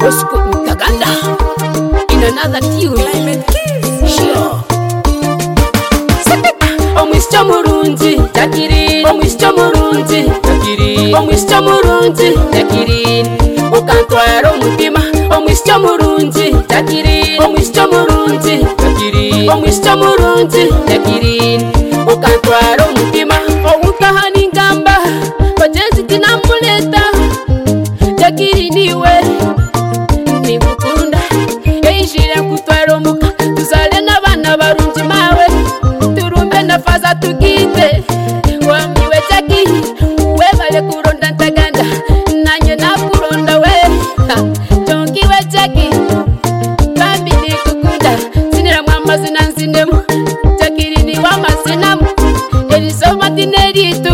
Bosco Ntaganda in another tune. Sure. Omwisyo murunzi Jacqueline, omwisyo murunzi Jacqueline, omwisyo murunzi Jacqueline, ukantwara umutima. Omwisyo murunzi Jacqueline, omwisyo murunzi Jacqueline, omwisyo murunzi Jacqueline, ukantwara umutima. Owutahana ingamba bagenzi tinamuleta Jacqueline iwe nigukunda yinjire kutwara umuka tuzale n'abana barungi mawe turumbe na faza tugite wamiwe Jackie webale kuronda Ntaganda nanye nakuronda we tongiwe Jackie bambi nikukunda sinira mwamazina nzinemu Jacqueline wamazinamu elisoma tineritu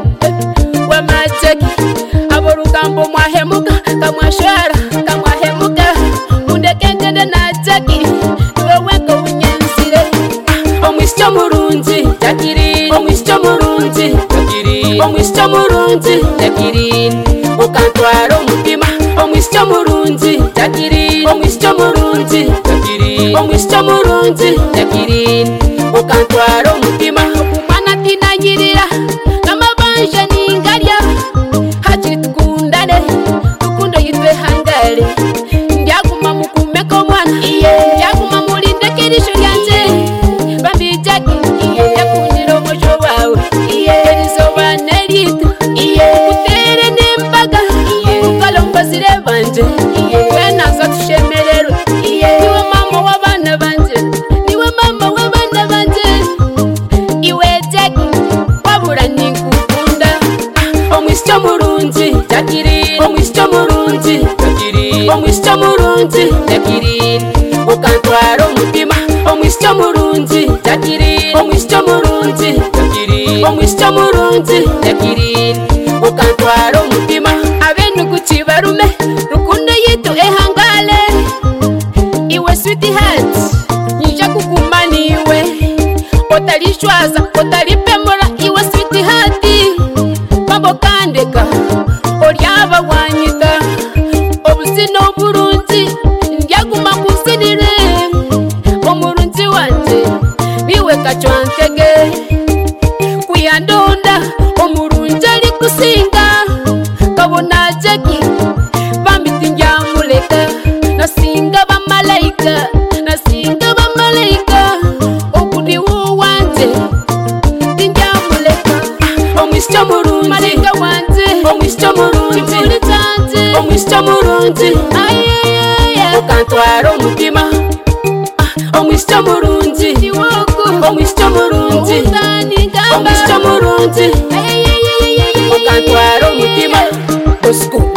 wamacheki aborugambo mwahemuka kamwashara kamwahemuka mundekendende na Jackie weweko unyenzire. Omwisyo murunzi Jacqueline, omwisyo murunzi Jacqueline, omwisyo murunzi Jacqueline, ukantwara umutima. Omwisyo murunzi Jacqueline, omwisyo murunzi Jacqueline, omwisyo murunzi Jacqueline, ukantwara umutima. Kumana tinanyirira namabanje ningarya hakiri tukundane rukundo yitwe hangare ndyaguma mukumeko mwana ndyaguma mulinde kirisho ryanje bambi Jackie yakundira umujo wawe erizoba neritu utere n'imbaga ukalombazire banje we nazo tushemererwe niwe mama w'abana banje niwe mama w'abana banje iwe Jackie wabura nikukunda. Omwisyo murunzi Jacqueline, omwisyo murunzi Jacqueline, omwisyo murunzi Jacqueline, ukantwara umutima. Omwisyo murunzi Jacqueline, omwisyo murunzi Jacqueline, omwisyo murunzi Jacqueline, ukantwara umutima. Abenu kukibarume rukundo yitu ehangale iwe sweetheart nyija kukumaniwe otalishwaza otalipemura iwe sweetheart babo kandeka oryaba wanyita obusino burunzi ndyaguma kusinire omurunzi wanje niwe kachwantege kuyandonda omurunzi ali kusinga kabona Jackie bambiti ndyamuleka nasinga bamalayika nasinga bamalayika okudi wanje tindyamuleka. Omwisyo murunzi malayika wanje omwisyo murunzi mulitanje omwisyo murunzi ukantwara umutima. Omwisyo murunzi omwisyo murunzi omwisyo murunzi ukantwara umutima. Bosco